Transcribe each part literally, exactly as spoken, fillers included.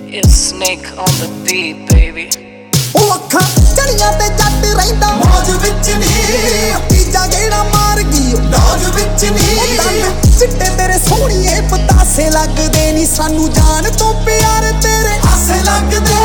It's Snake on the beat, baby. ਉਹ ਅੱਖਾਂ ਚੜੀਆਂ ਤੇ ਜੱਟ ਰਹਿੰਦਾ ਮੌਜ ਵਿੱਚ ਨੀ, ਤੀਜਾ ਗੇੜਾ ਮਾਰ ਗਈ ਲੌਜ ਵਿੱਚ ਨੀ। ਦੰਦ ਚਿੱਟੇ ਤੇਰੇ ਸੋਹਣੀਏ ਪਤਾਸੇ ਲੱਗਦੇ ਨੀ, ਸਾਨੂੰ ਜਾਨ ਤੋਂ ਪਿਆਰ ਤੇਰੇ ਆਸੇ ਲੱਗਦੇ।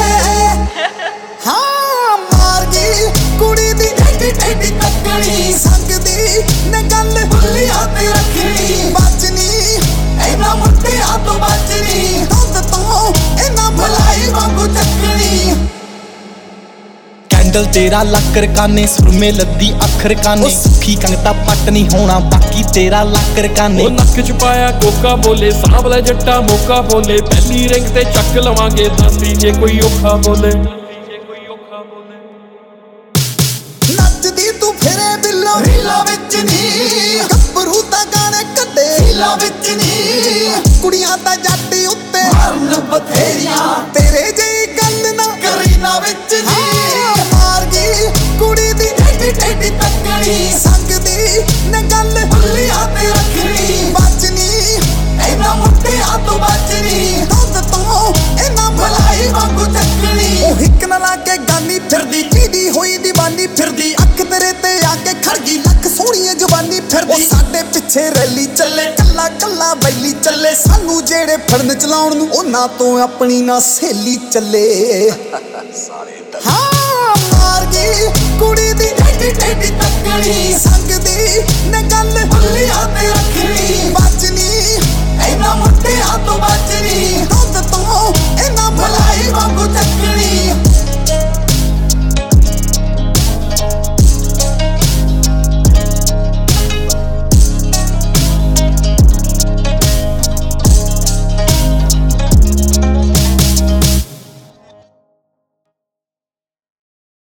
ਹਾਂ ਮਾਰ ਗਈ ਕੁੜੀ ਦੀ ਢੇਡੀ ਢੇਡੀ ਤੱਕਣੀ, ਸੰਗਦੀ ਨੇ ਗੱਲ ਭੁੱਲਿਆ ਤੇ ਰੱਖਣੀ। ਬਚਨੀ ਇਹਨਾਂ ਮੁੰਡਿਆਂ ਤੋਂ ਬਚਨੀ, ਦੁੱਧ ਤੋਂ ਇਹਨਾਂ ਮਲਾਈ ਵਾਂਗੂ ਚੱਕਣੀ। कैंडल तेरा लक्कर काने, सुरमे लद्दी अखर काने, सुखी कंगता पट नहीं होना बाकी तेरा लक्कर काने। नक च पाया कोका बोले, सांवला जट्टा मौका बोले, पहली रिंग ते चक लवांगे दासी जे कोई औखा बोले। नचदी तू फिरे बिल्लो रीला विच नी, गब्बरू दा गाने कड्डे रीला विच नी। कुड़ियां दा जट उत्ते मारन बथेरियां, तेरे जेही गल ना करी ना विच नी। कुड़ी दी ढेडी ढेडी तकनी, संगदी ने गल भुल्लिया ते रखनी। बचनी इन्हां मुंडियां तो बचनी, दुध तो इन्हां मलाई वांगू चकनी। ओ हिक ना लाके गानी फिरदी, चीदी होई दीवानी फिरदी, अख तेरे ते आके खड़ गई लख सोहणीए जवानी फिरदी। ओ साडे पिछे रैली चले, कल्ला कल्ला बैली चले, सानू जेड़े फड़न चलाउण नू उन्हां तो अपनी ना सहेली चले। हाँ मार गई कुड़ी दी ढेडी ढेडी तकनी,